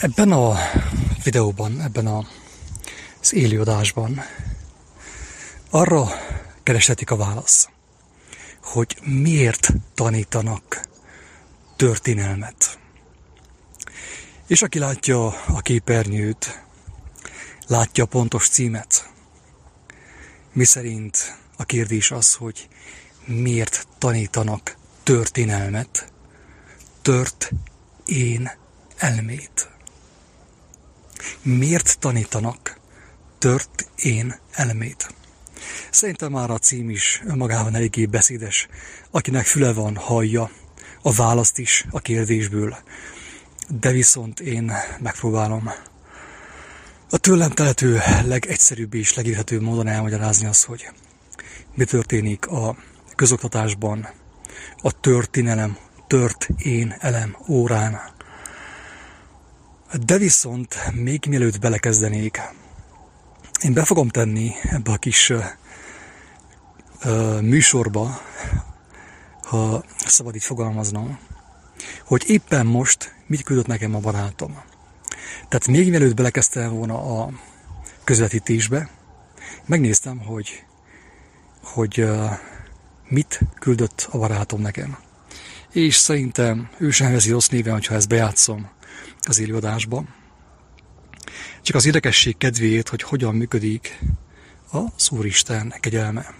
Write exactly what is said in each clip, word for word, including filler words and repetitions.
Ebben a videóban, ebben a, az élőadásban arra kereshetik a válasz, hogy miért tanítanak történelmet. És aki látja a képernyőt, látja a pontos címet, miszerint a kérdés az, hogy miért tanítanak történelmet, tört én elmét. Miért tanítanak tört én elmét? Szerintem már a cím is önmagában eléggé beszédes. Akinek füle van, hallja a választ is a kérdésből. De viszont én megpróbálom a tőlem telhető legegyszerűbb és legérthetőbb módon elmagyarázni azt, hogy mi történik a közoktatásban, a történelem, tört én elem órán. De viszont még mielőtt belekezdenék, én be fogom tenni ebbe a kis uh, uh, műsorba, ha szabad így fogalmaznom, hogy éppen most mit küldött nekem a barátom. Tehát még mielőtt belekezdtem volna a közvetítésbe, megnéztem, hogy, hogy uh, mit küldött a barátom nekem. És szerintem ő sem veszi rossz néven, hogyha ezt bejátszom az élőadásban. Csak az érdekesség kedvéért, hogy hogyan működik az Úristen kegyelme.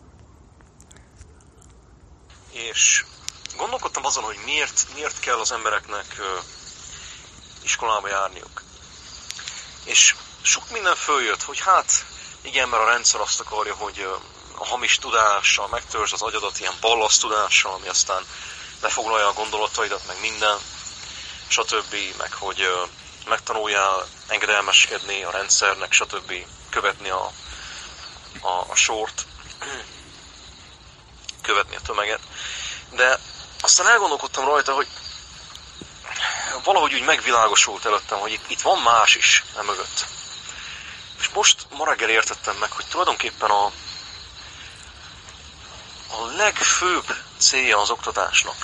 És gondolkodtam azon, hogy miért, miért kell az embereknek uh, iskolába járniuk. És sok minden följött, hogy hát igen, mert a rendszer azt akarja, hogy uh, a hamis tudással megtörzs az agyadat ilyen ballaszt tudással, ami aztán befoglalja a gondolataidat, meg minden, stb. Meg hogy uh, megtanuljál engedelmeskedni a rendszernek, stb. Követni a, a, a sort, követni a tömeget. De aztán elgondolkodtam rajta, hogy valahogy úgy megvilágosult előttem, hogy itt, itt van más is emögött. És most ma reggel értettem meg, hogy tulajdonképpen a, a legfőbb célja az oktatásnak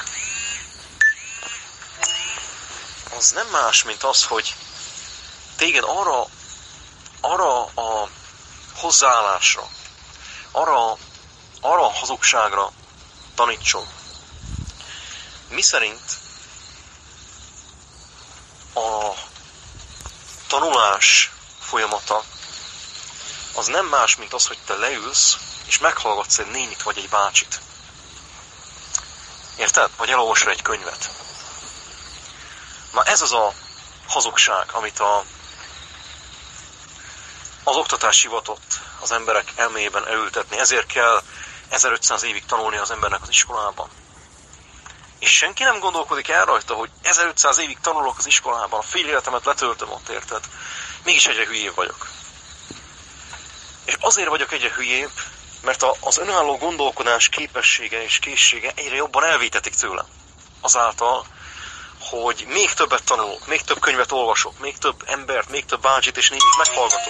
az nem más, mint az, hogy téged arra, arra a hozzáállásra, arra, arra a hazugságra tanítson, miszerint a tanulás folyamata az nem más, mint az, hogy te leülsz, és meghallgatsz egy nénit vagy egy bácsit. Érted? Vagy elolvasol egy könyvet. Na ez az a hazugság, amit a, az oktatás hivatott az emberek elméjében elültetni. Ezért kell ezerötszáz évig tanulni az embernek az iskolában. És senki nem gondolkodik el rajta, hogy ezerötszáz évig tanulok az iskolában, a fél életemet letöltöm ott, érted? Mégis egyre hülyébb vagyok. És azért vagyok egyre hülyébb, mert az önálló gondolkodás képessége és készsége egyre jobban elvétetik tőlem. Azáltal, hogy még többet tanulok, még több könyvet olvasok, még több embert, még több bácsit és nénit meghallgatok.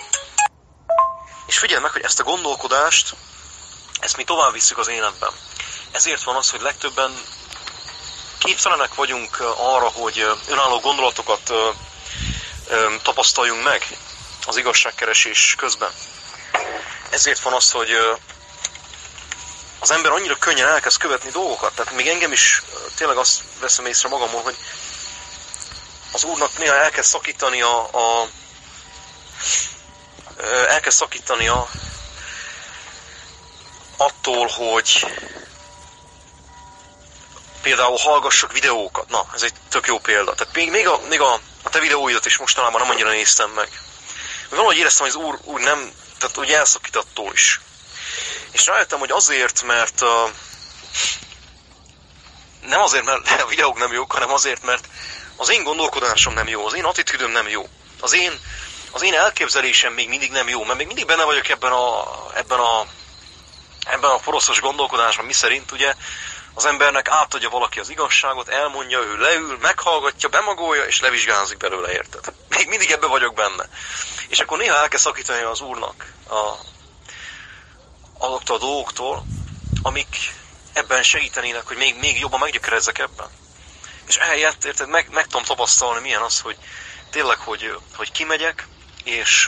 És figyeld meg, hogy ezt a gondolkodást, ezt mi tovább visszük az életben. Ezért van az, hogy legtöbben képtelenek vagyunk arra, hogy önálló gondolatokat tapasztaljunk meg az igazságkeresés közben. Ezért van az, hogy az ember annyira könnyen elkezd követni dolgokat. Tehát még engem is tényleg azt veszem észre magamon, hogy az Úrnak néha elkezd szakítani a, a elkezd szakítani a attól, hogy például hallgassak videókat. Na, ez egy tök jó példa. Tehát még, még, a, még a, a te videóidat is mostanában nem annyira néztem meg. Valahogy éreztem, hogy az Úr, úr nem, tehát úgy elszakít attól is. És rájöttem, hogy azért, mert uh, nem azért, mert a videók nem jók, hanem azért, mert az én gondolkodásom nem jó, az én attitűdöm nem jó. Az én, az én elképzelésem még mindig nem jó, mert még mindig benne vagyok ebben a, ebben a, ebben a poroszos gondolkodásban, miszerint ugye az embernek átadja valaki az igazságot, elmondja, ő leül, meghallgatja, bemagolja, és levizsgázik belőle, érted? Még mindig ebben vagyok benne. És akkor néha el kell szakítani az Úrnak a, azoktól a dolgoktól, amik ebben segítenének, hogy még, még jobban meggyökerezzek ebben. És ehelyett, érted, meg, meg tudom tapasztalni, milyen az, hogy tényleg, hogy, hogy kimegyek, és,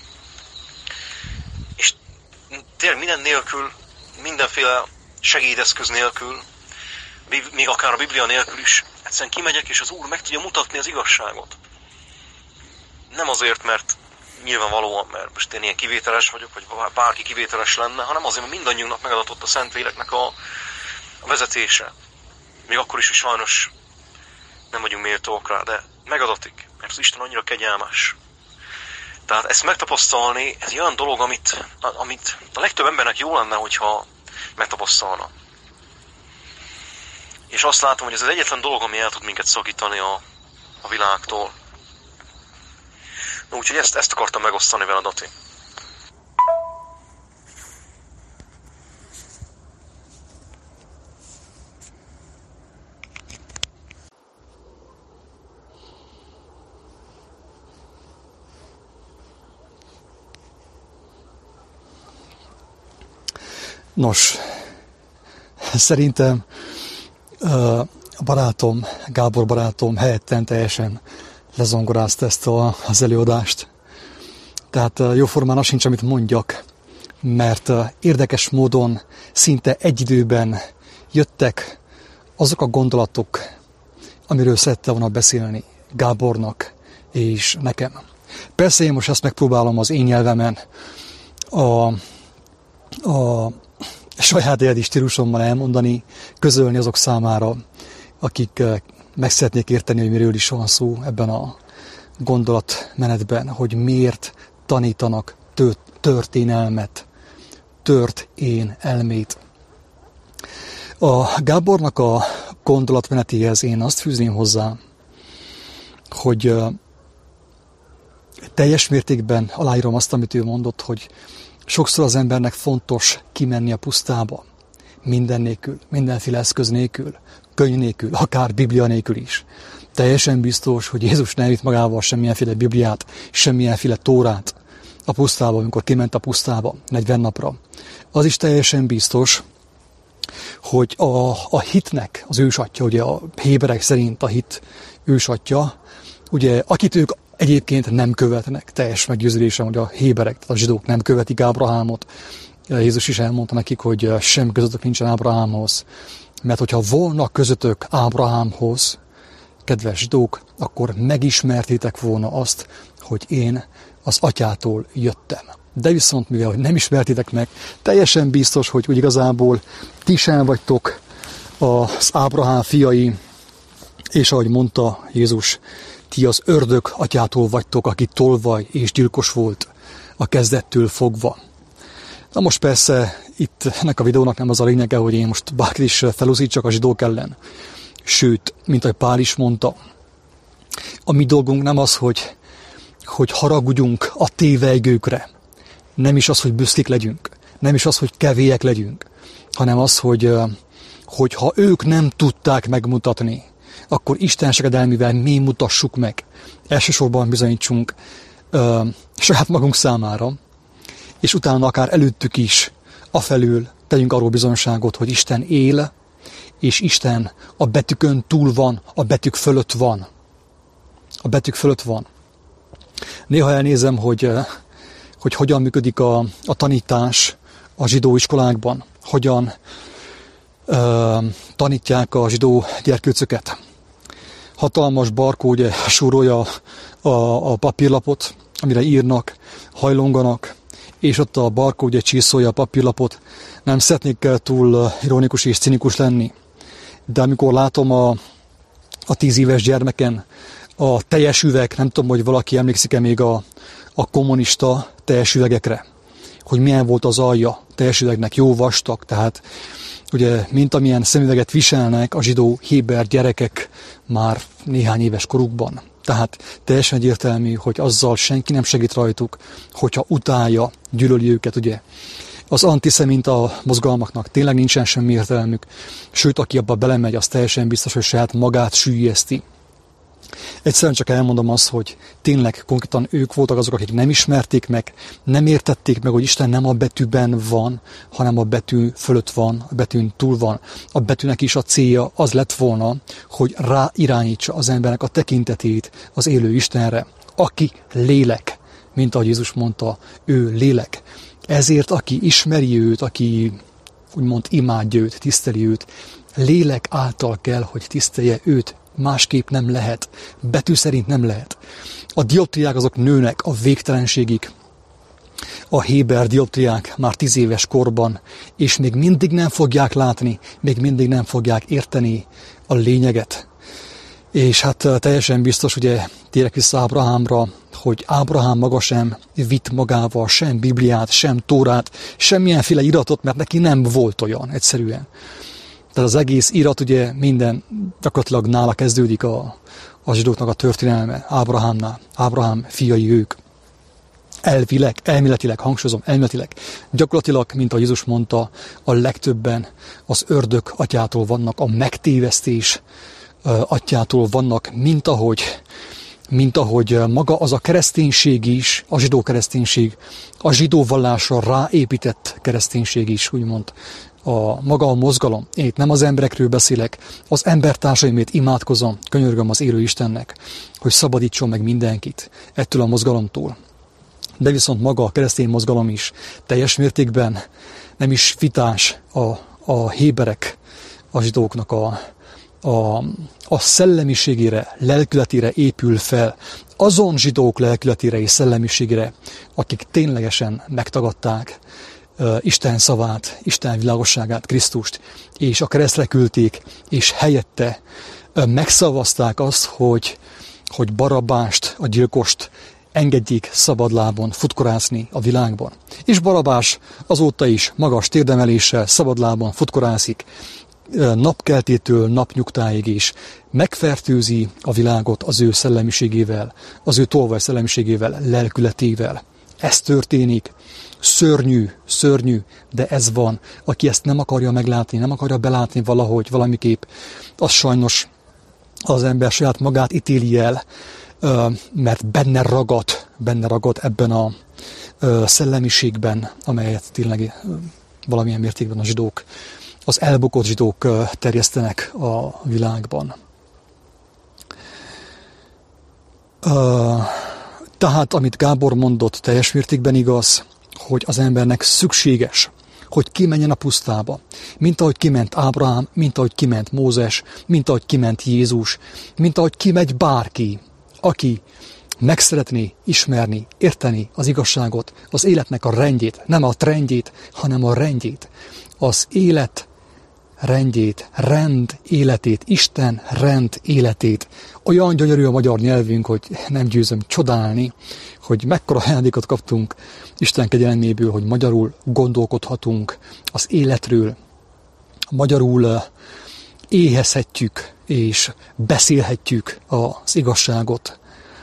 és tényleg minden nélkül, mindenféle segédeszköz nélkül, még akár a Biblia nélkül is, egyszerűen kimegyek, és az Úr meg tudja mutatni az igazságot. Nem azért, mert nyilvánvalóan, mert most én ilyen kivételes vagyok, vagy bárki kivételes lenne, hanem azért, mert mindannyiunknak megadatott a Szentléleknek a, a vezetése. Még akkor is, hogy sajnos nem vagyunk méltók rá, de megadatik, mert az Isten annyira kegyelmes. Tehát ezt megtapasztalni, ez egy olyan dolog, amit, amit a legtöbb embernek jó lenne, hogyha megtapasztalna. És azt látom, hogy ez az egyetlen dolog, ami el tud minket szakítani a, a világtól. Na, úgyhogy ezt, ezt akartam megosztani veled, Ati. Nos, szerintem a barátom, Gábor barátom helyetten teljesen lezongorázta ezt a, az előadást. Tehát jóformán az sincs, amit mondjak, mert érdekes módon szinte egy időben jöttek azok a gondolatok, amiről szerette volna beszélni Gábornak és nekem. Persze én most ezt megpróbálom az én nyelvemen a, a saját egyedi stílusommal elmondani, közölni azok számára, akik meg szeretnék érteni, hogy miről is van szó ebben a gondolatmenetben, hogy miért tanítanak történelmet, tört én elmét. A Gábornak a gondolatmenetéhez én azt fűzném hozzá, hogy teljes mértékben aláírom azt, amit ő mondott, hogy sokszor az embernek fontos kimenni a pusztába, minden nélkül, mindenféle eszköz nélkül, könyv nélkül, akár Biblia nélkül is. Teljesen biztos, hogy Jézus nem vitt magával semmilyenféle Bibliát, semmilyenféle Tórát a pusztába, amikor kiment a pusztába negyven napra. Az is teljesen biztos, hogy a, a hitnek az ősatja, ugye a héberek szerint a hit ősatja, ugye akit ők egyébként nem követnek, teljes meggyőződésem, hogy a héberek, tehát a zsidók nem követik Ábrahámot. Jézus is elmondta nekik, hogy sem közöttök nincsen Ábrahámhoz. Mert hogyha volna közöttök Ábrahámhoz, kedves zsidók, akkor megismertétek volna azt, hogy én az atyától jöttem. De viszont, mivel hogy nem ismertétek meg, teljesen biztos, hogy úgy igazából ti sem vagytok az Ábrahám fiai, és ahogy mondta Jézus, ti az ördög atyától vagytok, aki tolvaj és gyilkos volt a kezdettől fogva. Na most persze itt ennek a videónak nem az a lényege, hogy én most bárkit is felúszítsak a zsidók ellen. Sőt, mint ahogy Pál is mondta, a mi dolgunk nem az, hogy, hogy haragudjunk a tévejgőkre. Nem is az, hogy büszkék legyünk. Nem is az, hogy kevélyek legyünk. Hanem az, hogy, hogy ha ők nem tudták megmutatni, akkor Isten segedelmével mi mutassuk meg. Elsősorban bizonyítsunk ö, saját magunk számára, és utána akár előttük is afelől tegyünk arról bizonyságot, hogy Isten él, és Isten a betűkön túl van, a betűk fölött van. A betűk fölött van. Néha elnézem, hogy, hogy hogyan működik a, a tanítás a zsidó iskolákban, hogyan ö, tanítják a zsidó gyerkőcöket. Hatalmas barkó ugye súrolja a, a papírlapot, amire írnak, hajlonganak, és ott a barkó ugye csiszolja a papírlapot. Nem szeretnék túl ironikus és cinikus lenni, de amikor látom a, a tíz éves gyermeken a teljes üveg, nem tudom, hogy valaki emlékszik-e még a, a kommunista teljes üvegekre, hogy milyen volt az alja teljes üvegnek, jó vastag, tehát ugye, mint amilyen szemüveget viselnek a zsidó héber gyerekek már néhány éves korukban. Tehát teljesen egyértelmű, hogy azzal senki nem segít rajtuk, hogyha utálja, gyűlöli őket, ugye. Az antiszemita mozgalmaknak tényleg nincsen semmi értelmük, sőt, aki abba belemegy, az teljesen biztos, hogy saját magát süllyeszti. Egyszerűen csak elmondom azt, hogy tényleg konkrétan ők voltak azok, akik nem ismerték meg, nem értették meg, hogy Isten nem a betűben van, hanem a betű fölött van, a betűn túl van. A betűnek is a célja az lett volna, hogy ráirányítsa az embernek a tekintetét az élő Istenre, aki lélek, mint ahogy Jézus mondta, ő lélek. Ezért aki ismeri őt, aki úgymond imádja őt, tiszteli őt, lélek által kell, hogy tisztelje őt, másképp nem lehet, betű szerint nem lehet. A dioptriák azok nőnek a végtelenségig. A héber dioptriák már tíz éves korban, és még mindig nem fogják látni, még mindig nem fogják érteni a lényeget. És hát teljesen biztos, ugye térek vissza Ábrahámra, hogy Ábrahám maga sem vitt magával sem Bibliát, sem Tórát, semmilyenféle iratot, mert neki nem volt olyan egyszerűen. Tehát az egész irat, ugye minden gyakorlatilag nála kezdődik a, a zsidóknak a történelme, Ábrahámnál, Ábrahám fiai ők. Elvileg, elméletileg, hangsúlyozom, elméletileg, gyakorlatilag, mint a Jézus mondta, a legtöbben az ördög atyától vannak, a megtévesztés atyától vannak, mint ahogy, mint ahogy maga az a kereszténység is, a zsidó kereszténység, a zsidó vallásra ráépített kereszténység is, úgymond, a maga a mozgalom. Én itt nem az emberekről beszélek, az embertársaimért imádkozom, könyörgöm az élő Istennek, hogy szabadítson meg mindenkit ettől a mozgalomtól. De viszont maga a keresztény mozgalom is teljes mértékben nem is vitás a, a héberek, a zsidóknak a, a, a szellemiségére, lelkületére épül fel, azon zsidók lelkületére és szellemiségére, akik ténylegesen megtagadták uh, Isten szavát, Isten világosságát, Krisztust, és a keresztre küldték, és helyette uh, megszavazták azt, hogy, hogy Barabbást, a gyilkost engedjék szabadlábon futkorászni a világban. És Barabás azóta is magas térdemeléssel szabadlábon futkorászik, napkeltétől napnyugtáig is megfertőzi a világot az ő szellemiségével, az ő tolvaj szellemiségével, lelkületével. Ez történik, szörnyű, szörnyű, de ez van. Aki ezt nem akarja meglátni, nem akarja belátni valahogy, valamiképp, az sajnos az ember saját magát ítéli el, mert benne ragad, benne ragad ebben a szellemiségben, amelyet tényleg valamilyen mértékben a zsidók, az elbukott zsidók terjesztenek a világban. Tehát, amit Gábor mondott, teljes mértékben igaz, hogy az embernek szükséges, hogy kimenjen a pusztába, mint ahogy kiment Ábrahám, mint ahogy kiment Mózes, mint ahogy kiment Jézus, mint ahogy kimegy bárki, aki meg szeretné ismerni, érteni az igazságot, az életnek a rendjét, nem a trendjét, hanem a rendjét, az élet rendjét, rend életét, Isten rend életét. Olyan gyönyörű a magyar nyelvünk, hogy nem győzöm csodálni, hogy mekkora ajándékot kaptunk Isten kegyelméből, hogy magyarul gondolkodhatunk az életről, magyarul éhezhetjük és beszélhetjük az igazságot.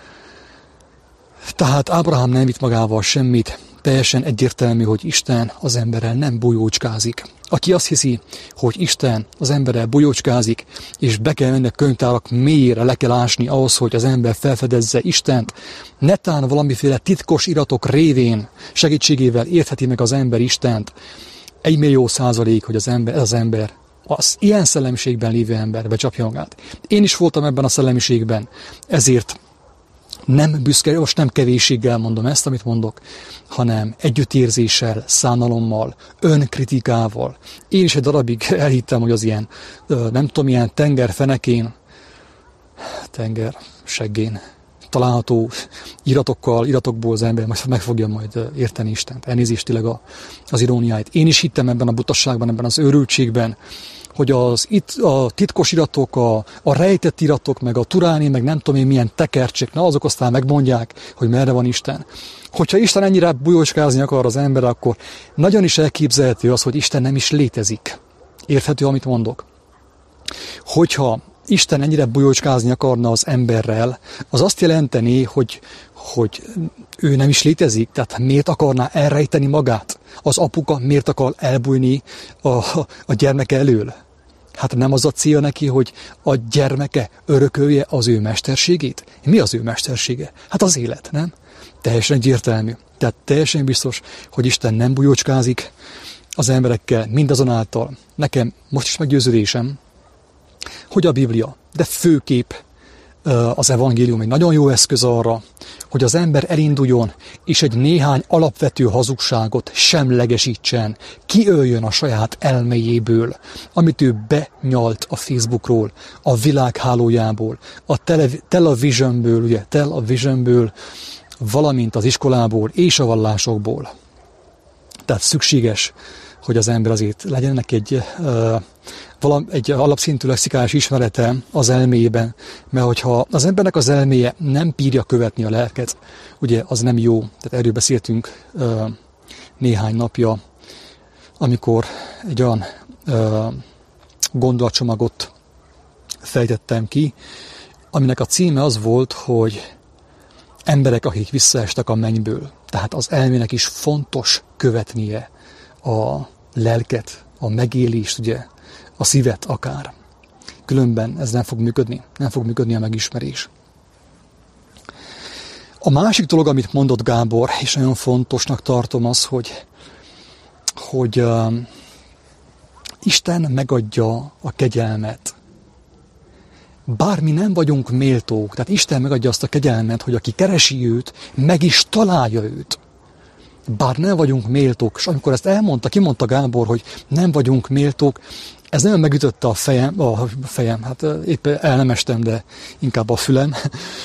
Tehát Ábrahám nem vitt magával semmit, teljesen egyértelmű, hogy Isten az emberrel nem bujócskázik. Aki azt hiszi, hogy Isten az emberrel bujócskázik, és be kell menni a könyvtárak mélyére, le kell ásni ahhoz, hogy az ember felfedezze Istent, netán valamiféle titkos iratok révén segítségével értheti meg az ember Istent, egy millió százalék, hogy az ember, ez az ember, az ilyen szellemiségben lévő ember becsapja magát. Én is voltam ebben a szellemiségben, ezért nem büszke, most nem kevésséggel mondom ezt, amit mondok, hanem együttérzéssel, szánalommal, önkritikával. Én is egy darabig elhittem, hogy az ilyen, nem tudom, ilyen tenger fenekén, tenger seggén található iratokkal, iratokból az ember majd meg fogja majd érteni Istent. Elnézést tényleg az iróniáit. Én is hittem ebben a butasságban, ebben az őrültségben, hogy az itt a titkos iratok, a, a rejtett iratok, meg a turáni, meg nem tudom én milyen tekercsék, na azok aztán megmondják, hogy merre van Isten. Hogyha Isten ennyire bujócskázni akar az ember, akkor nagyon is elképzelhető az, hogy Isten nem is létezik. Érthető, amit mondok? Hogyha Isten ennyire bujócskázni akarna az emberrel, az azt jelenteni, hogy, hogy ő nem is létezik, tehát miért akarná elrejteni magát? Az apuka miért akar elbújni a, a gyermeke elől? Hát nem az a cél neki, hogy a gyermeke örökölje az ő mesterségét? Mi az ő mestersége? Hát az élet, nem? Teljesen egyértelmű. Tehát teljesen biztos, hogy Isten nem bujócskázik az emberekkel, mindazonáltal. Nekem most is meggyőződésem, hogy a Biblia, de főképp az evangélium egy nagyon jó eszköz arra, hogy az ember elinduljon, és egy néhány alapvető hazugságot semlegesítsen, kiöljön a saját elméjéből, amit ő benyalt a Facebookról, a világhálójából, a tele- televisionből, ugye, televisionből, valamint az iskolából és a vallásokból. Tehát szükséges, hogy az ember azért legyen neki egy, uh, valam, egy alapszintű lexikális ismerete az elméjében, mert hogyha az embernek az elméje nem bírja követni a lelket, ugye az nem jó. Tehát erről beszéltünk uh, néhány napja, amikor egy olyan uh, gondolatcsomagot fejtettem ki, aminek a címe az volt, hogy emberek, akik visszaestek a mennyből. Tehát az elmének is fontos követnie a lelket, a megélést, ugye, a szívet akár. Különben ez nem fog működni, nem fog működni a megismerés. A másik dolog, amit mondott Gábor, és nagyon fontosnak tartom az, hogy, hogy uh, Isten megadja a kegyelmet. Bár mi nem vagyunk méltók, tehát Isten megadja azt a kegyelmet, hogy aki keresi őt, meg is találja őt. Bár nem vagyunk méltók, és amikor ezt elmondta, kimondta Gábor, hogy nem vagyunk méltók, ez nagyon megütötte a fejem, a fejem, hát épp el nem estem, de inkább a fülem,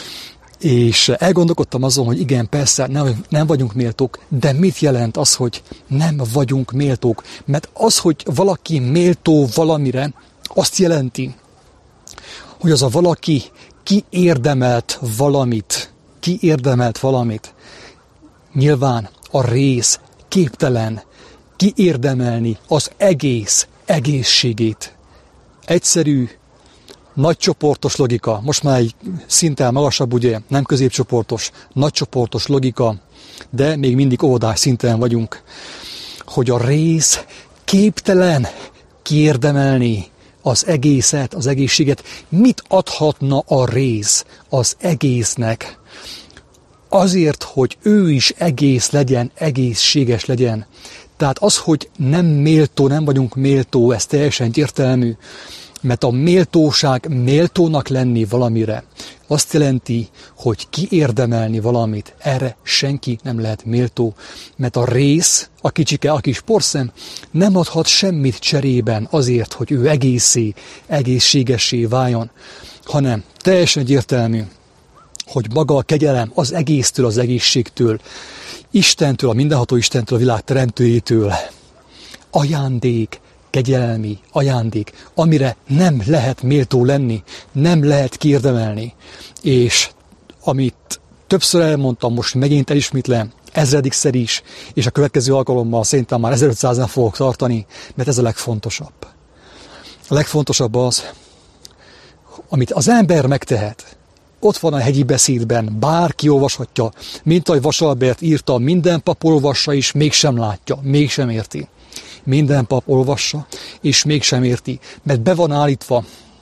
és elgondolkodtam azon, hogy igen, persze nem, nem vagyunk méltók, de mit jelent az, hogy nem vagyunk méltók? Mert az, hogy valaki méltó valamire, azt jelenti, hogy az a valaki kiérdemelt valamit, kiérdemelt valamit. Nyilván a rész képtelen kiérdemelni az egész egészségét. Egyszerű, nagycsoportos logika, most már egy szinten magasabb, ugye, nem középcsoportos, nagycsoportos logika, de még mindig óvodás szinten vagyunk, hogy a rész képtelen kiérdemelni az egészet, az egészséget. Mit adhatna a rész az egésznek? Azért, hogy ő is egész legyen, egészséges legyen. Tehát az, hogy nem méltó, nem vagyunk méltó, ez teljesen egyértelmű, mert a méltóság méltónak lenni valamire, azt jelenti, hogy kiérdemelni valamit, erre senki nem lehet méltó, mert a rész, a kicsike, a kis porszem nem adhat semmit cserében azért, hogy ő egészé, egészségessé váljon, hanem teljesen egyértelmű, hogy maga a kegyelem az egésztől, az egészségtől, Istentől, a mindenható Istentől, a világ teremtőjétől ajándék, kegyelmi ajándék, amire nem lehet méltó lenni, nem lehet kiérdemelni. És amit többször elmondtam, most megint elismétlem, ezredikszer is, és a következő alkalommal szerintem már ezerötszáznál fogok tartani, mert ez a legfontosabb. A legfontosabb az, amit az ember megtehet. Ott van a hegyi beszédben, bárki olvashatja, mint ahogy Vasalbert írta, minden pap olvassa, és mégsem látja, mégsem érti. Minden pap olvassa, és mégsem érti, mert be van állítva,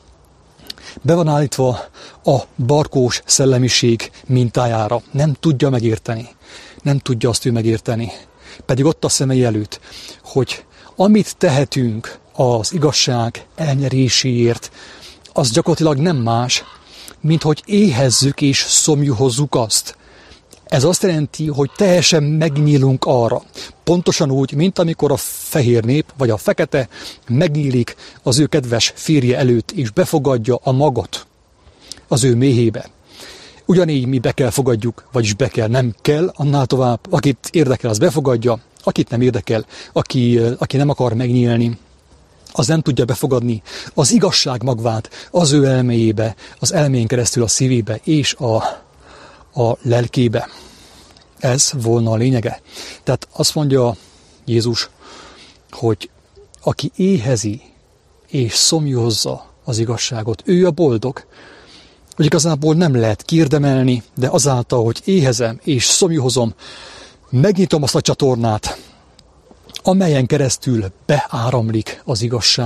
be van állítva a barkós szellemiség mintájára. Nem tudja megérteni, nem tudja azt ő megérteni. Pedig ott a szemei előtt, hogy amit tehetünk az igazság elnyeréséért, az gyakorlatilag nem más, mint hogy éhezzük és szomjuhozzuk azt. Ez azt jelenti, hogy teljesen megnyílunk arra. Pontosan úgy, mint amikor a fehér nép, vagy a fekete megnyílik az ő kedves férje előtt, és befogadja a magot az ő méhébe. Ugyanígy mi be kell fogadjuk, vagyis be kell, nem kell, annál tovább. Akit érdekel, az befogadja, akit nem érdekel, aki, aki nem akar megnyílni, az nem tudja befogadni az igazság magvát az ő elméjébe, az elmén keresztül a szívébe és a, a lelkébe. Ez volna a lényege. Tehát azt mondja Jézus, hogy aki éhezi és szomjúhozza az igazságot, ő a boldog, hogy igazából nem lehet kiérdemelni, de azáltal, hogy éhezem és szomjúhozom, megnyitom azt a csatornát, amelyen keresztül beáramlik az igazság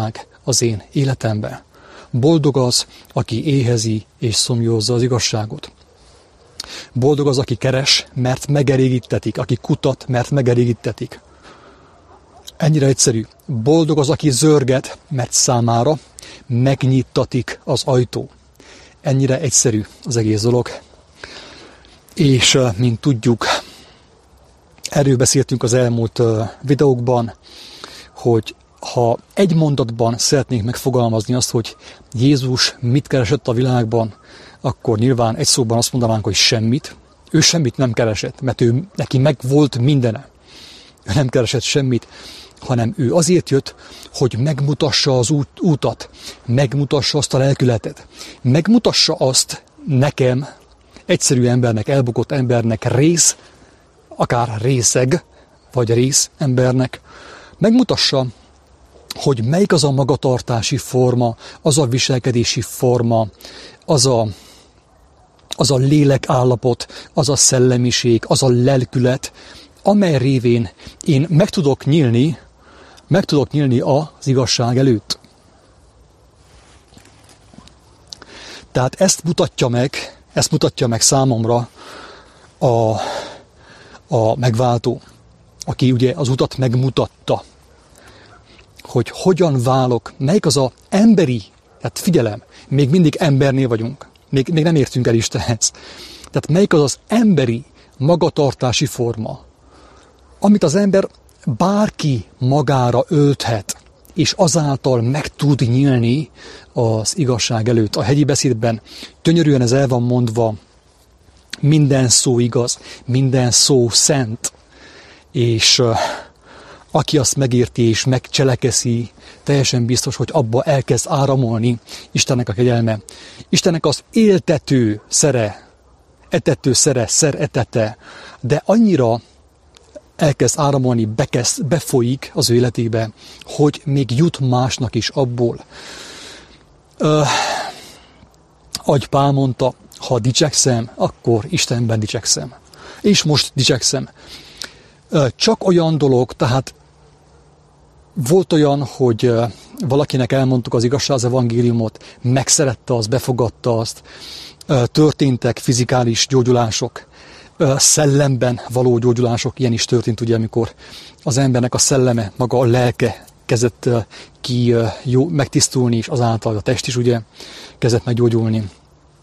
az én életembe. Boldog az, aki éhezi és szomjózza az igazságot. Boldog az, aki keres, mert megelégítetik, aki kutat, mert megelégítetik. Ennyire egyszerű. Boldog az, aki zörget, mert számára megnyittatik az ajtó. Ennyire egyszerű az egész dolog. És mint tudjuk, erről beszéltünk az elmúlt videókban, hogy ha egy mondatban szeretnénk megfogalmazni azt, hogy Jézus mit keresett a világban, akkor nyilván egy szóban azt mondanánk, hogy semmit. Ő semmit nem keresett, mert ő, neki meg volt mindene. Ő nem keresett semmit, hanem ő azért jött, hogy megmutassa az út, útat, megmutassa azt a lelkületet, megmutassa azt nekem, egyszerű embernek, elbukott embernek, rész, akár részeg, vagy rész embernek, megmutassa, hogy melyik az a magatartási forma, az a viselkedési forma, az a, az a lélekállapot, az a szellemiség, az a lelkület, amely révén én meg tudok nyílni, meg tudok nyílni az igazság előtt. Tehát ezt mutatja meg, ezt mutatja meg számomra a, a megváltó, aki ugye az utat megmutatta, hogy hogyan válok, melyik az a emberi, tehát figyelem, még mindig embernél vagyunk, még, még nem értünk el Istenhez. Tehát melyik az az emberi magatartási forma, amit az ember bárki magára ölthet, és azáltal meg tud nyílni az igazság előtt. A hegyi beszédben gyönyörűen ez el van mondva, minden szó igaz, minden szó szent, és uh, aki azt megérti és megcselekeszi, teljesen biztos, hogy abba elkezd áramolni Istennek a kegyelme. Istennek az éltető szere, etető szere, szer etete, de annyira elkezd áramolni, bekezd, befolyik az ő életébe, hogy még jut másnak is abból. Uh, ahogy Pál mondta, ha dicsekszem, akkor Istenben dicsekszem. És most dicsekszem. Uh, csak olyan dolog, tehát volt olyan, hogy uh, valakinek elmondtuk az igazság, az evangéliumot, megszerette azt, befogadta azt, uh, történtek fizikális gyógyulások, szellemben való gyógyulások, ilyen is történt, ugye, amikor az embernek a szelleme, maga a lelke kezdett ki jó, megtisztulni, és azáltal a test is ugye kezdett meggyógyulni.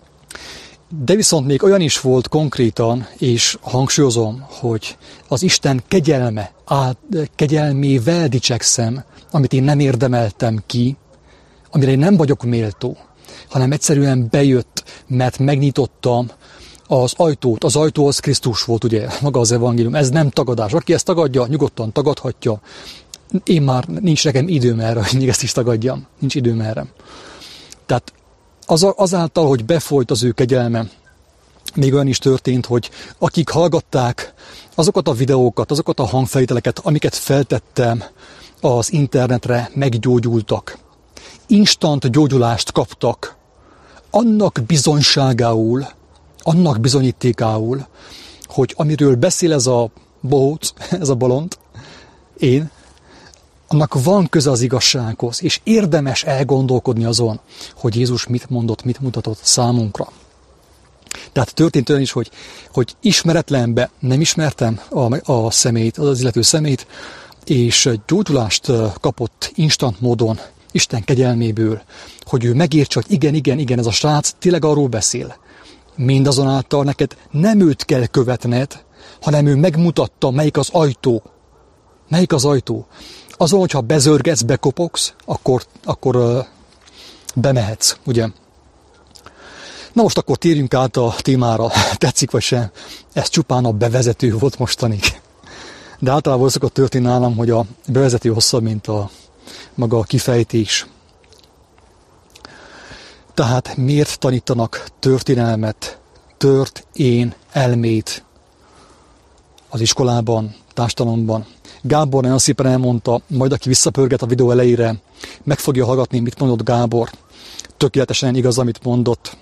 De viszont még olyan is volt konkrétan, és hangsúlyozom, hogy az Isten kegyelme, át, kegyelmével dicsekszem, amit én nem érdemeltem ki, amire én nem vagyok méltó, hanem egyszerűen bejött, mert megnyitottam az ajtót. Az ajtó az Krisztus volt, ugye, maga az evangélium. Ez nem tagadás. Aki ezt tagadja, nyugodtan tagadhatja. Én már nincs nekem időm erre, hogy még ezt is tagadjam. Nincs időm erre. Tehát az, azáltal, hogy befolyt az ő kegyelme, még olyan is történt, hogy akik hallgatták azokat a videókat, azokat a hangfelvételeket, amiket feltettem az internetre, meggyógyultak. Instant gyógyulást kaptak. Annak bizonyságául, annak bizonyítékául, hogy amiről beszél ez a bohóc, ez a bolond, én, annak van köze az igazsághoz, és érdemes elgondolkodni azon, hogy Jézus mit mondott, mit mutatott számunkra. Tehát történt olyan is, hogy, hogy ismeretlenbe nem ismertem a, a személyt, az illető személyt, és gyógyulást kapott instant módon Isten kegyelméből, hogy ő megértse, hogy igen, igen, igen, ez a srác tényleg arról beszél. Mindazonáltal neked nem őt kell követned, hanem ő megmutatta, melyik az ajtó. Melyik az ajtó? Azon, hogyha bezörgetsz, bekopogsz, akkor, akkor uh, bemehetsz, ugye? Na most akkor térjünk át a témára, tetszik vagy sem. Ez csupán a bevezető volt mostanig. De általában szokott történni nálam, hogy a bevezető hosszabb, mint a maga a kifejtés. Tehát miért tanítanak történelmet, tört én elmét az iskolában, társadalomban? Gábor nagyon szépen elmondta, majd aki visszapörget a videó elejére, meg fogja hallgatni, mit mondott Gábor. Tökéletesen igaz, amit mondott.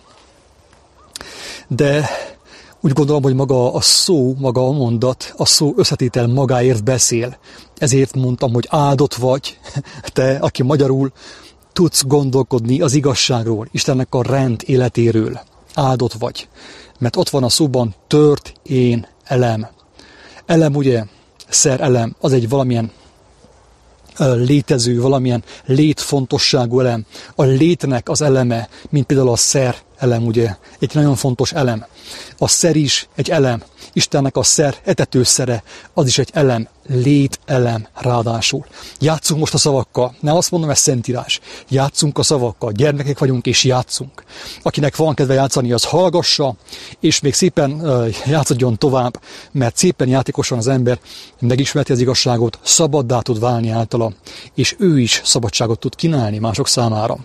De úgy gondolom, hogy maga a szó, maga a mondat, a szó összetétel magáért beszél. Ezért mondtam, hogy áldott vagy te, aki magyarul tudsz gondolkodni az igazságról, Istennek a rend életéről, áldott vagy. Mert ott van a szóban tört én elem. Elem ugye, szer elem, az egy valamilyen létező, valamilyen létfontosságú elem. A létnek az eleme, mint például a szer elem, ugye, egy nagyon fontos elem. A szer is egy elem. Istennek a szer, etetőszere, az is egy elem, lételem ráadásul. Játszunk most a szavakkal, nem azt mondom, ez szentírás. Játszunk a szavakkal, gyermekek vagyunk és játszunk. Akinek van kedve játszani, az hallgassa, és még szépen uh, játszodjon tovább, mert szépen játékosan az ember megismerti az igazságot, szabaddá tud válni általa, és ő is szabadságot tud kínálni mások számára.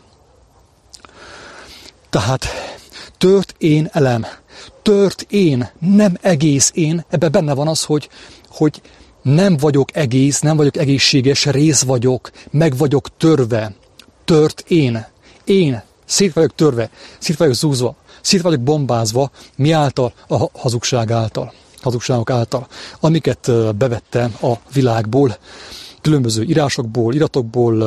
Tehát tört én elem. Tört én, nem egész én, ebben benne van az, hogy, hogy nem vagyok egész, nem vagyok egészséges, rész vagyok, meg vagyok törve. Tört én. Én szét vagyok törve, szét vagyok zúzva, szét vagyok bombázva, mi által? A hazugság által, hazugságok által, amiket bevettem a világból, különböző írásokból, iratokból,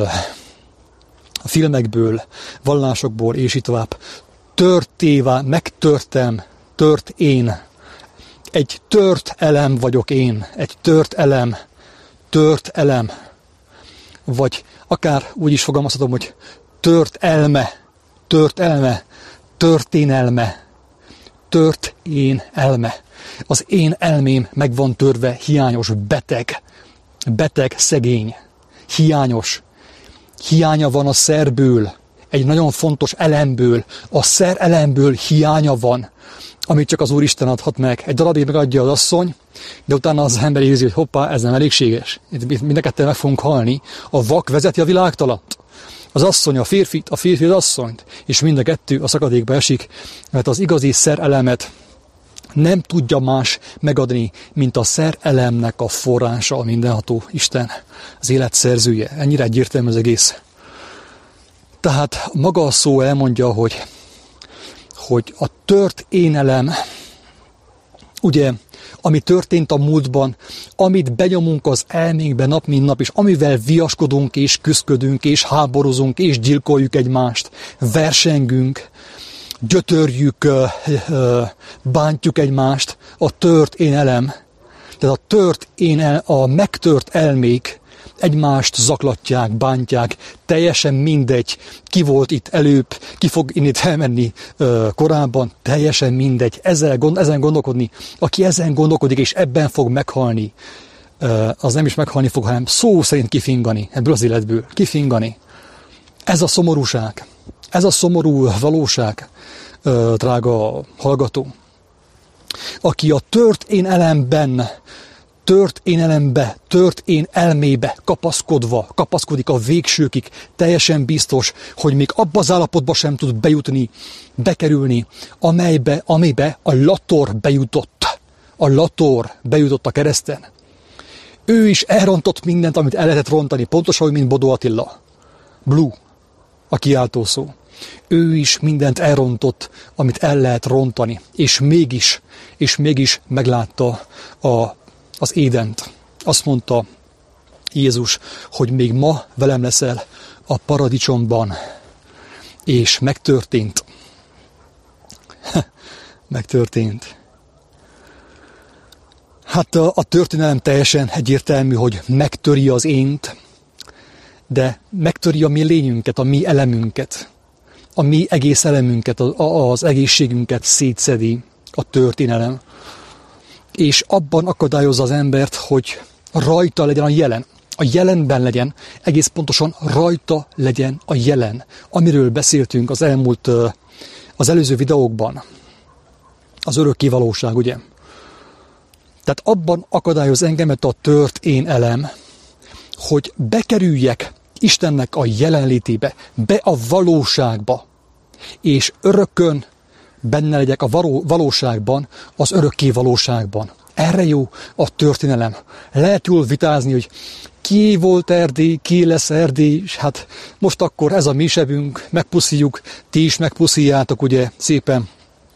a filmekből, vallásokból, és így tovább. Törtévá, megtörtem, tört én. Egy tört elem vagyok én. Egy tört elem. Tört elem. Vagy akár úgy is fogalmazhatom, hogy tört elme. Tört elme. Történelme. Tört én elme. Az én elmém meg van törve, hiányos, beteg. Beteg, szegény. Hiányos. Hiánya van a szerből. Egy nagyon fontos elemből, a szer elemből hiánya van, amit csak az Úristen adhat meg. Egy darabig megadja az asszony, de utána az ember érzi, hogy hoppá, ez nem elégséges. Mind a ketten meg fogunk halni. A vak vezeti a világtalant. Az asszony a férfit, a férfi az asszonyt, és mind a kettő a szakadékba esik, mert az igazi szer elemet nem tudja más megadni, mint a szer elemnek a forrása, a mindenható Isten, az élet szerzője. Ennyire egyértelmű az egész. Tehát maga a szó elmondja, hogy, hogy a tört énelem, ugye, ami történt a múltban, amit benyomunk az elménkbe nap mint nap, és amivel viaskodunk, és küszködünk, és háborúzunk, és gyilkoljuk egymást, versengünk, gyötörjük, bántjuk egymást, a tört énelem, tehát a tört énelem, a megtört elmék, egymást zaklatják, bántják, teljesen mindegy, ki volt itt előbb, ki fog innét elmenni uh, korábban, teljesen mindegy, ezen, gond, ezen gondolkodni, aki ezen gondolkodik és ebben fog meghalni, uh, az nem is meghalni fog, hanem szó szerint kifingani, ebből az életből, kifingani. Ez a szomorúság, ez a szomorú valóság, uh, drága hallgató, aki a tört én elemben, tört én elembe, tört én elmébe kapaszkodva, kapaszkodik a végsőkig, teljesen biztos, hogy még abba az állapotba sem tud bejutni, bekerülni, amelybe, amelybe a Lator bejutott. A Lator bejutott a kereszten. Ő is elrontott mindent, amit el lehetett rontani, pontosan, mint Bodó Attila. Blue, a kiáltó szó. Ő is mindent elrontott, amit el lehet rontani, és mégis, és mégis meglátta a az Édent. Azt mondta Jézus, hogy még ma velem leszel a paradicsomban. És megtörtént. megtörtént. Hát a, a történelem teljesen egyértelmű, hogy megtöri az ént, de megtöri a mi lényünket, a mi elemünket, a mi egész elemünket, az egészségünket szétszedi a történelem. És abban akadályozza az embert, hogy rajta legyen a jelen. A jelenben legyen, egész pontosan rajta legyen a jelen, amiről beszéltünk az elmúlt, az előző videókban. Az örökké valóság, ugye? Tehát abban akadályoz engemet a tört én elem, hogy bekerüljek Istennek a jelenlétébe, be a valóságba, és örökön benne legyek a való, valóságban, az örökké valóságban. Erre jó a történelem. Lehet jól vitázni, hogy ki volt Erdély, ki lesz Erdély, és hát most akkor ez a mi sebünk, megpuszíjuk, ti is megpuszíjátok, ugye, szépen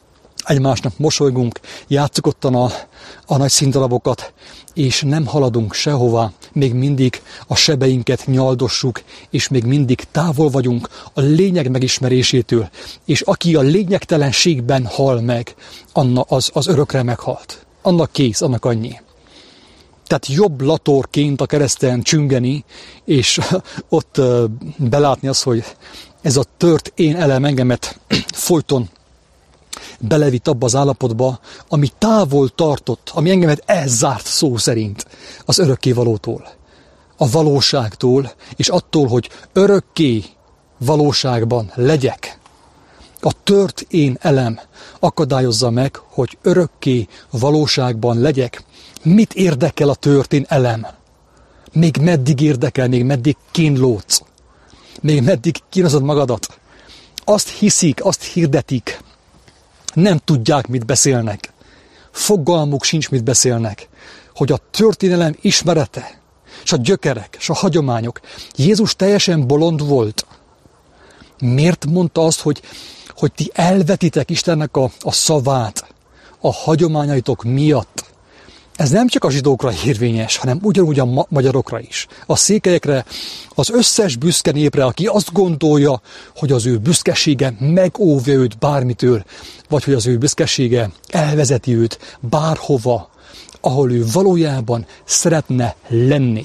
egymásnak mosolygunk, játsszuk ottan a, a nagy színdarabokat, és nem haladunk sehová, még mindig a sebeinket nyaldossuk, és még mindig távol vagyunk a lényeg megismerésétől, és aki a lényegtelenségben hal meg, anna az, az örökre meghalt. Annak kész, annak annyi. Tehát jobb latorként a kereszten csüngeni, és ott belátni azt, hogy ez a tört én elem engemet folyton belevitt abba az állapotba, ami távol tartott, ami engemet elzárt szó szerint az örökkévalótól, a valóságtól, és attól, hogy örökké valóságban legyek. A tört én elem akadályozza meg, hogy örökké valóságban legyek. Mit érdekel a tört én elem? Még meddig érdekel, még meddig kínlódsz? Még meddig kínozod magadat? Azt hiszik, azt hirdetik, nem tudják, mit beszélnek. Fogalmuk sincs, mit beszélnek. Hogy a történelem ismerete, és a gyökerek, és a hagyományok. Jézus teljesen bolond volt. Miért mondta azt, hogy, hogy ti elvetitek Istennek a, a szavát a hagyományaitok miatt? Ez nem csak a zsidókra érvényes, hanem ugyanúgy a ma- magyarokra is. A székelyekre, az összes büszke népre, aki azt gondolja, hogy az ő büszkesége megóvja őt bármitől, vagy hogy az ő büszkesége elvezeti őt bárhova, ahol ő valójában szeretne lenni.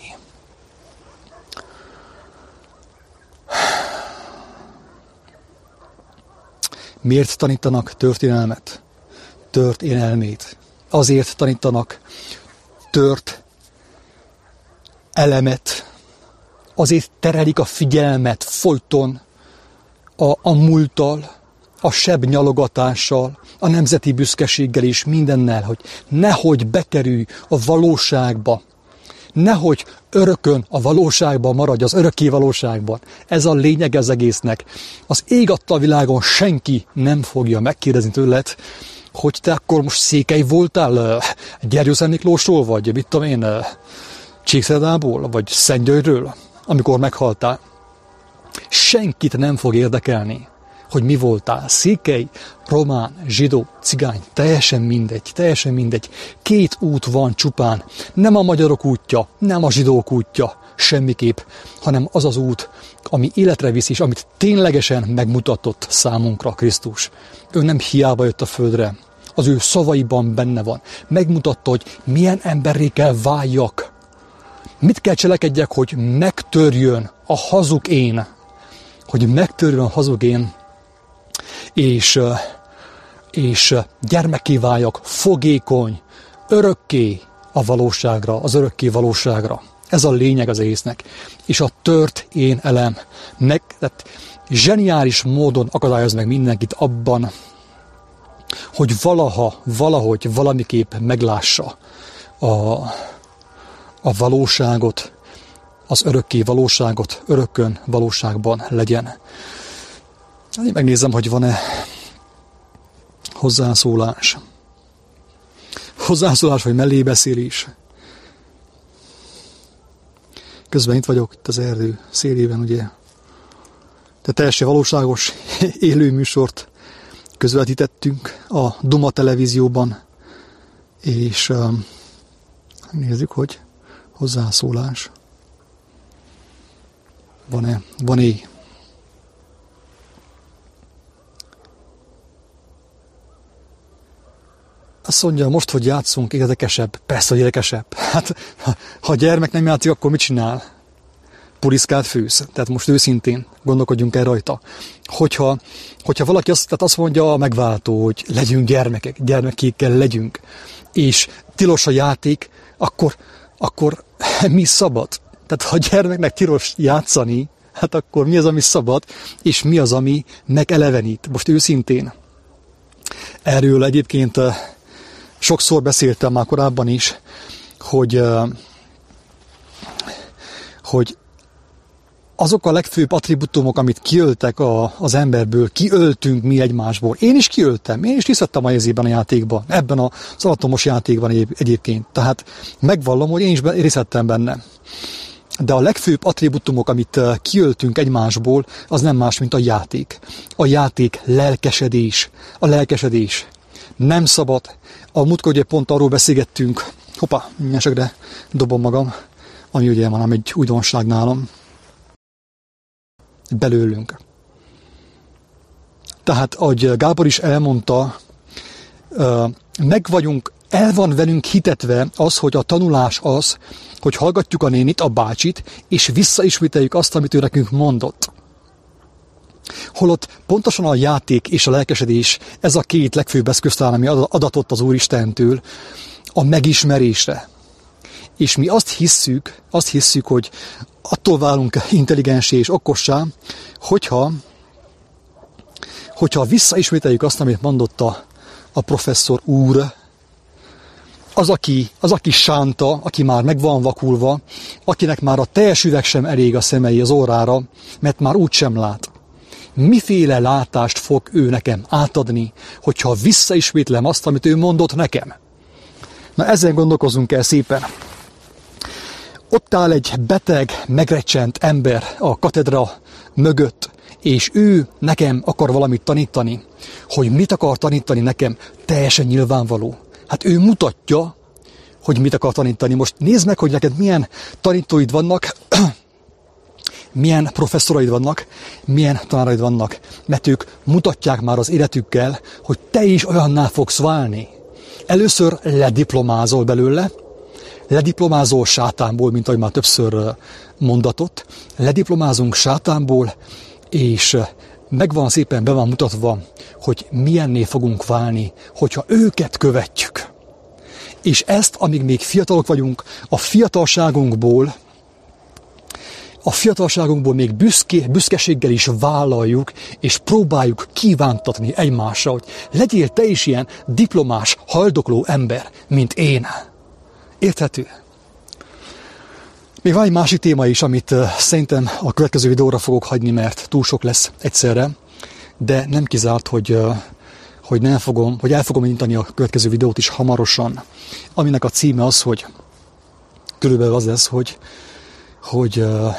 Miért tanítanak történelmet, történelmét? Azért tanítanak tört elemet, azért terelik a figyelmet folyton a, a múlttal, a seb nyalogatással, a nemzeti büszkeséggel és mindennel, hogy nehogy bekerülj a valóságba, nehogy örökön a valóságban maradj, az örökké valóságban. Ez a lényeg az egésznek. Az ég adta a világon senki nem fogja megkérdezni tőled, hogy te akkor most székely voltál Gergyószent Miklósról, vagy mit tudom én, Csíkszeredából, vagy Szentgyörgyről, amikor meghaltál. Senkit nem fog érdekelni, hogy mi voltál. Székely, román, zsidó, cigány, teljesen mindegy, teljesen mindegy. Két út van csupán. Nem a magyarok útja, nem a zsidók útja, semmiképp, hanem az az út, ami életre visz, és amit ténylegesen megmutatott számunkra Krisztus. Ő nem hiába jött a földre, az ő szavaiban benne van. Megmutatta, hogy milyen emberré kell váljak. Mit kell cselekedjek, hogy megtörjön a hazug én, hogy megtörjön a hazug én, és, és gyermekké váljak, fogékony, örökké a valóságra, az örökké valóságra. Ez a lényeg az egésznek. És a tört én elem meg, tehát zseniális módon akadályoz meg mindenkit abban, hogy valaha, valahogy, valamiképp meglássa a, a valóságot, az örökké valóságot, örökön valóságban legyen. Én megnézem, hogy van-e hozzászólás. Hozzászólás, vagy mellébeszélés. Közben itt vagyok, itt az erdő szélében, ugye. De teljesen valóságos élő műsort közvetítettünk a Duma televízióban, és um, nézzük, hogy hozzászólás. Van-e? Van-e? Azt mondja, most, hogy játszunk, érdekesebb. Persze, hogy érdekesebb. Hát, ha a gyermek nem játszik, akkor mit csinál? Puriszkát főz. Tehát most őszintén gondolkodjunk el rajta. Hogyha, hogyha valaki azt, tehát azt mondja a megváltó, hogy legyünk gyermekek, gyermekékkel legyünk, és tilos a játék, akkor, akkor mi szabad? Tehát ha a gyermeknek tilos játszani, hát akkor mi az, ami szabad, és mi az, ami megelevenít? Most őszintén. Erről egyébként sokszor beszéltem már korábban is, hogy, hogy azok a legfőbb attribútumok, amit kiöltek a, az emberből, kiöltünk mi egymásból. Én is kiöltem, én is tisztettem a ezében a játékban, ebben az atomos játékban egyéb, egyébként. Tehát megvallom, hogy én is részlettem benne. De a legfőbb attribútumok, amit kiöltünk egymásból, az nem más, mint a játék. A játék lelkesedés. A lelkesedés. nem szabad. A múltkor ugye pont arról beszélgettünk, hoppá, nyesekre dobom magam, ami ugye van egy újdonság nálam, belőlünk. Tehát, ahogy Gábor is elmondta, meg vagyunk, el van velünk hitetve az, hogy a tanulás az, hogy hallgatjuk a nénit, a bácsit, és visszaismételjük azt, amit ő nekünk mondott. Holott pontosan a játék és a lelkesedés, ez a két legfőbb eszköztár, ami adatott az Úristentől a megismerésre. És mi azt hisszük, azt hisszük, hogy attól válunk intelligensé és okossá, hogyha, hogyha visszaismételjük azt, amit mondott a, a professzor úr, az aki, az, aki sánta, aki már meg van vakulva, akinek már a teljes üveg sem elég a szemei az órára, mert már úgy sem lát. Miféle látást fog ő nekem átadni, hogyha visszaismétlem azt, amit ő mondott nekem? Na, ezen gondolkozunk el szépen. Ott áll egy beteg, megrecsent ember a katedra mögött, és ő nekem akar valamit tanítani. Hogy mit akar tanítani nekem, teljesen nyilvánvaló. Hát ő mutatja, hogy mit akar tanítani. Most nézd meg, hogy neked milyen tanítóid vannak, milyen professzoraid vannak, milyen tanáraid vannak, mert ők mutatják már az életükkel, hogy te is olyanná fogsz válni. Először lediplomázol belőle, lediplomázol sátánból, mint ahogy már többször mondatott, lediplomázunk sátánból, és megvan szépen, be van mutatva, hogy milyenné fogunk válni, hogyha őket követjük. És ezt, amíg még fiatalok vagyunk, a fiatalságunkból, a fiatalságunkból még büszké, büszkeséggel is vállaljuk, és próbáljuk kívántatni egymásra, hogy legyél te is ilyen diplomás, haldokló ember, mint én. Érthető? Még van egy másik téma is, amit uh, szerintem a következő videóra fogok hagyni, mert túl sok lesz egyszerre, de nem kizárt, hogy, uh, hogy, nem fogom, hogy el fogom indítani a következő videót is hamarosan, aminek a címe az, hogy körülbelül az lesz, hogy, hogy uh,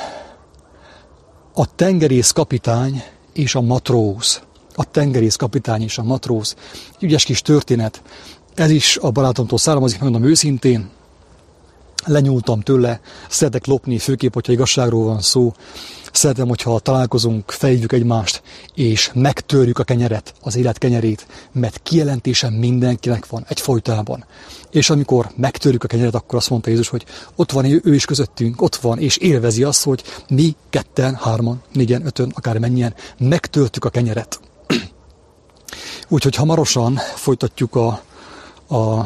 a tengerész kapitány és a matróz. A tengerész kapitány és a matróz. Egy ügyes kis történet. Ez is a barátomtól származik, megmondom őszintén. Lenyúltam tőle, szeretek lopni, főképp, hogyha igazságról van szó. Szeretem, hogyha találkozunk, felhívjuk egymást, és megtörjük a kenyeret, az élet kenyerét, mert kijelentése mindenkinek van egyfolytában. És amikor megtörjük a kenyeret, akkor azt mondta Jézus, hogy ott van ő is közöttünk, ott van, és élvezi azt, hogy mi ketten, hárman, négyen, ötön, akár mennyien megtörtük a kenyeret. Úgyhogy hamarosan folytatjuk a, a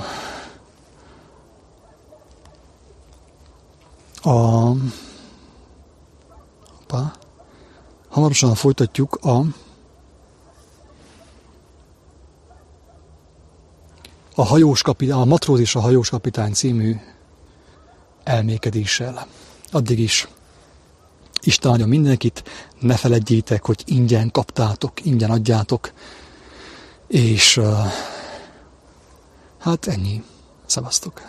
A, opa, hamarosan folytatjuk a, a, hajós kapitány, a Matróz és a hajós kapitány című elmékedéssel. Addig is Isten áldja mindenkit, ne feledjétek, hogy ingyen kaptátok, ingyen adjátok, és uh, hát ennyi. Szevasztok!